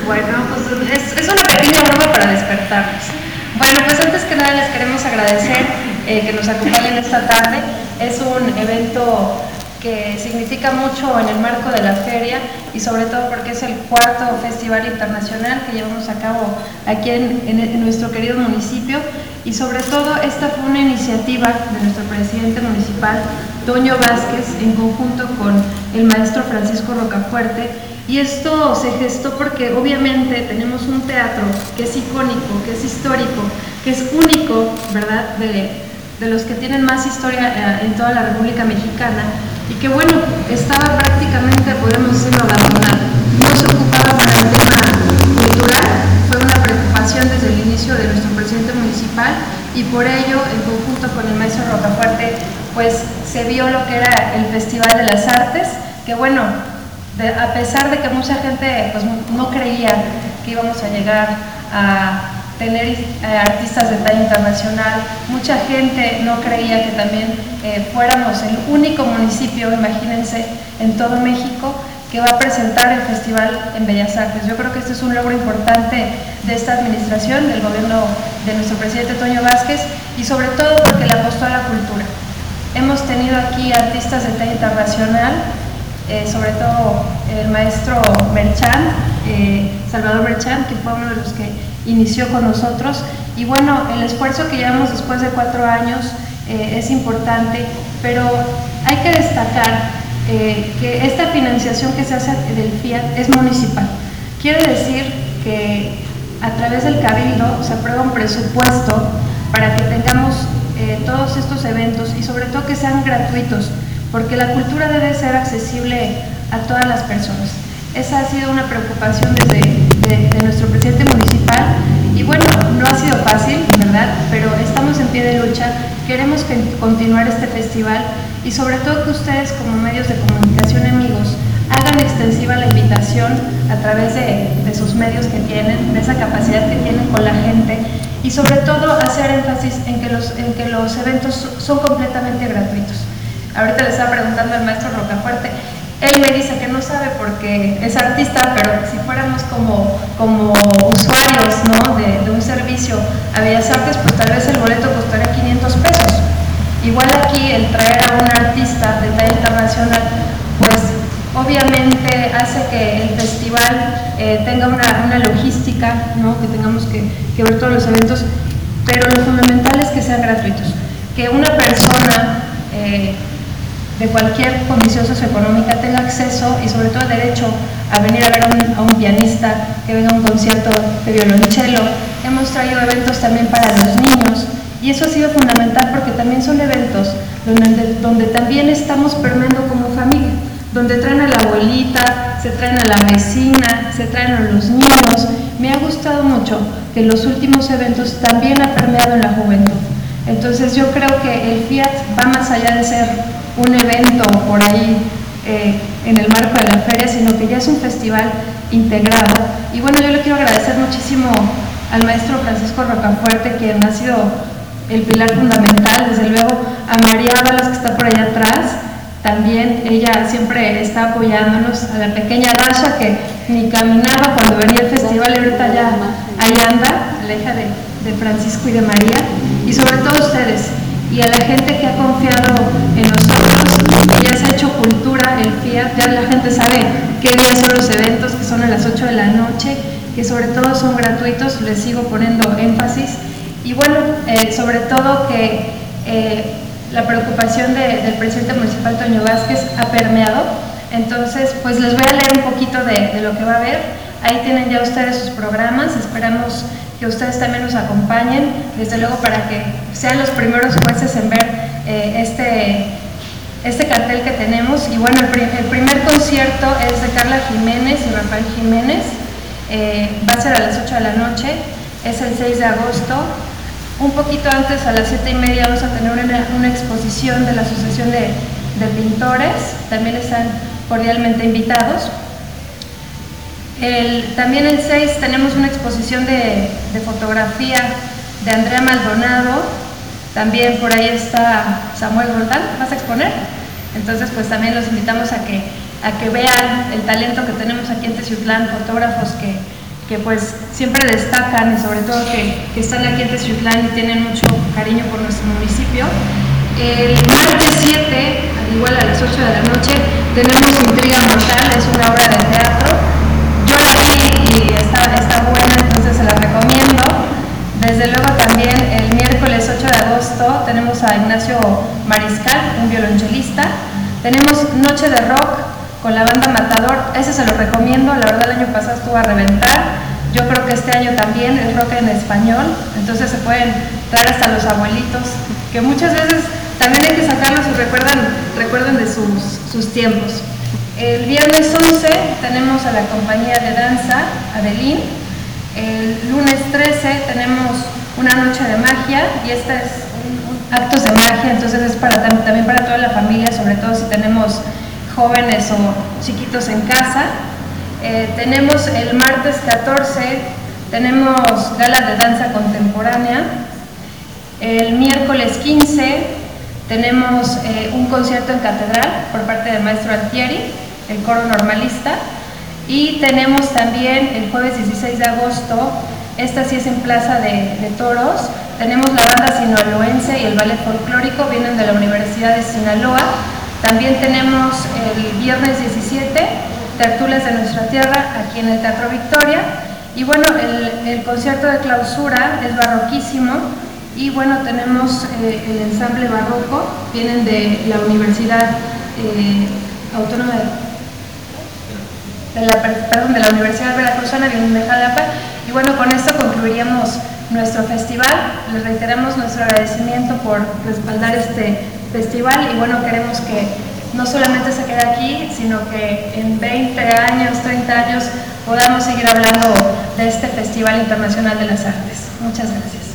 Bueno, pues es una pequeña broma para despertarnos. Bueno, pues antes que nada les queremos agradecer que nos acompañen esta tarde. Es un evento que significa mucho en el marco de la feria y sobre todo porque es el cuarto festival internacional que llevamos a cabo aquí en nuestro querido municipio, y sobre todo esta fue una iniciativa de nuestro presidente municipal, Toño Vázquez, en conjunto con el maestro Francisco Rocafuerte, y esto se gestó porque obviamente tenemos un teatro que es icónico, que es histórico, que es único, ¿verdad?, de los que tienen más historia en toda la República Mexicana, y que bueno, estaba prácticamente, podemos decirlo, abandonado. No se ocupaba para el tema cultural, fue una preocupación desde el inicio de nuestro presidente municipal, y por ello, en conjunto con el maestro Rocafuerte, pues se vio lo que era el Festival de las Artes, que bueno, a pesar de que mucha gente pues, no creía que íbamos a llegar a tener artistas de talla internacional, mucha gente no creía que también fuéramos el único municipio, imagínense, en todo México que va a presentar el Festival en Bellas Artes. Yo creo que este es un logro importante de esta administración, del gobierno de nuestro presidente Toño Vázquez, y sobre todo porque le apostó a la cultura. Hemos tenido aquí artistas de talla internacional, sobre todo el maestro Merchán, Salvador Merchán, que fue uno de los que inició con nosotros, y bueno, el esfuerzo que llevamos después de 4 años es importante, pero hay que destacar que esta financiación que se hace del FIAT es municipal. Quiere decir que a través del Cabildo se aprueba un presupuesto para que tengamos todos estos eventos y sobre todo que sean gratuitos, porque la cultura debe ser accesible a todas las personas. Esa ha sido una preocupación de nuestro presidente municipal, y bueno, no ha sido fácil, ¿verdad? Pero estamos en pie de lucha, queremos continuar este festival, y sobre todo que ustedes como medios de comunicación, amigos, hagan extensiva la invitación a través de sus medios que tienen, de esa capacidad que tienen con la gente, y sobre todo hacer énfasis en que los eventos son completamente gratuitos. Ahorita le estaba preguntando al maestro Rocafuerte, él me dice que no sabe porque es artista, pero si fuéramos como usuarios, ¿no?, de un servicio a Bellas Artes, pues tal vez el boleto costaría 500 pesos. Igual aquí el traer a un artista de talla internacional, pues obviamente hace que el festival tenga una logística, ¿no?, que tengamos que ver todos los eventos, pero lo fundamental es que sean gratuitos, que una persona de cualquier condición socioeconómica tenga acceso y sobre todo derecho a venir a ver a un pianista, que venga a un concierto de violonchelo. Hemos traído eventos también para los niños, y eso ha sido fundamental porque también son eventos donde también estamos permeando como familia, donde traen a la abuelita, se traen a la vecina, se traen a los niños. Me ha gustado mucho que los últimos eventos también ha permeado en la juventud. Entonces yo creo que el FIAT va más allá de ser un evento por ahí en el marco de la feria, sino que ya es un festival integrado. Y bueno, yo le quiero agradecer muchísimo al maestro Francisco Rocafuerte, quien ha sido el pilar fundamental, desde luego a María Ábalos, que está por allá atrás, también ella siempre está apoyándonos, a la pequeña Dasha, que ni caminaba cuando venía el festival, y ahorita ya ahí anda, la hija de Francisco y de María, y sobre todo ustedes, y a la gente que ha confiado en nosotros, que ya se ha hecho cultura, el FIAT, ya la gente sabe qué días son los eventos, que son a las 8 de la noche, que sobre todo son gratuitos, les sigo poniendo énfasis, y bueno, sobre todo que la preocupación del presidente municipal Toño Vázquez ha permeado. Entonces pues les voy a leer un poquito de lo que va a haber. Ahí tienen ya ustedes sus programas, esperamos que ustedes también nos acompañen, desde luego para que sean los primeros jueces en ver este cartel que tenemos. Y bueno, el primer concierto es de Carla Jiménez y Rafael Jiménez, va a ser a las 8 de la noche, es el 6 de agosto. Un poquito antes, a las 7:30, vamos a tener una exposición de la Asociación de Pintores, también están cordialmente invitados. También el 6 tenemos una exposición de fotografía de Andrea Maldonado, también por ahí está Samuel Roldán. ¿Vas a exponer? Entonces pues también los invitamos a que vean el talento que tenemos aquí en Teciutlán, fotógrafos que que pues siempre destacan y sobre todo que están aquí en Textitlán y tienen mucho cariño por nuestro municipio. El martes 7, al igual a las 8 de la noche, tenemos Intriga Mortal, es una obra de teatro. Yo la vi y está buena, entonces se la recomiendo. Desde luego también el miércoles 8 de agosto tenemos a Ignacio Mariscal, un violonchelista. Tenemos Noche de Rock con la banda Matador, ese se lo recomiendo, la verdad el año pasado estuvo a reventar. Yo creo que este año también es rock en español, entonces se pueden traer hasta los abuelitos, que muchas veces también hay que sacarlos y recuerdan de sus tiempos. El viernes 11 tenemos a la compañía de danza Adelín. El lunes 13 tenemos una noche de magia y esta es actos de magia, entonces es también para toda la familia, sobre todo si tenemos jóvenes o chiquitos en casa. Tenemos el martes 14, tenemos gala de danza contemporánea. El miércoles 15 tenemos un concierto en catedral por parte del maestro Altieri, el coro normalista. Y tenemos también el jueves 16 de agosto, esta sí es en Plaza de Toros, tenemos la banda sinaloense y el ballet folclórico, vienen de la Universidad de Sinaloa. También tenemos el viernes 17, Tertulias de Nuestra Tierra, aquí en el Teatro Victoria. Y bueno, el concierto de clausura es barroquísimo. Y bueno, tenemos el ensamble barroco, vienen de la Universidad Autónoma de la Universidad Veracruzana, vienen de Jalapa. Y bueno, con esto concluiríamos nuestro festival. Les reiteramos nuestro agradecimiento por respaldar este festival y bueno, queremos que no solamente se quede aquí, sino que en 20 años, 30 años podamos seguir hablando de este Festival Internacional de las Artes. Muchas gracias.